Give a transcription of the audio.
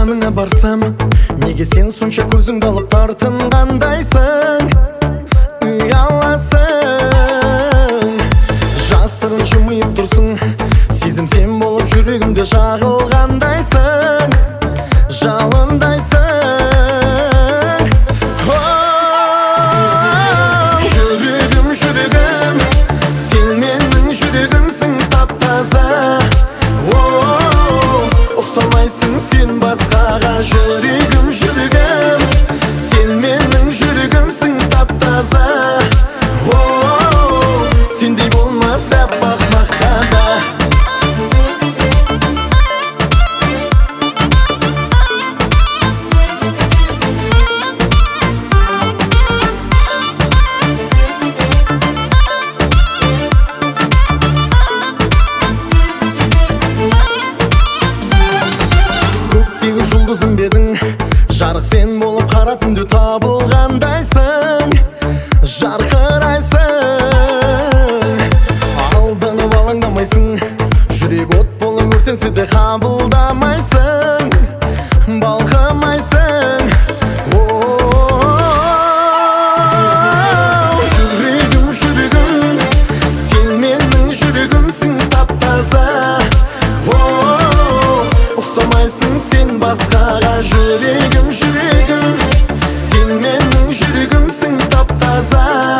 жаныңа барсам, неге сен сонша көзіңді алып тартынғандайсың? Ұяласың, жасырын жымиып тұрсың, сезім сен болып жүрегімде жағылғандайсың, жалындайсың. Жүрегім, сен менің жүрегімсің тап-таза. Ұқсамайсың сен басқаға. Жүрегім, сен менің жүрегімсің тап-таза. Сендей болмас аппақ мақтада. Көктегі жұлдызым бедің, жарық сен болып қара түнде табылғандайсың, жарқырайсың. Алданып алаңдамайсың, жүрек от болып өртенсе де қабылдамайсың, балқымайсың. Жүрегім, сен менің жүрегімсің тап-таза. Ұқсамайсың сен басқаға. Жүрегім, сен менің жүрегімсің тап-таза.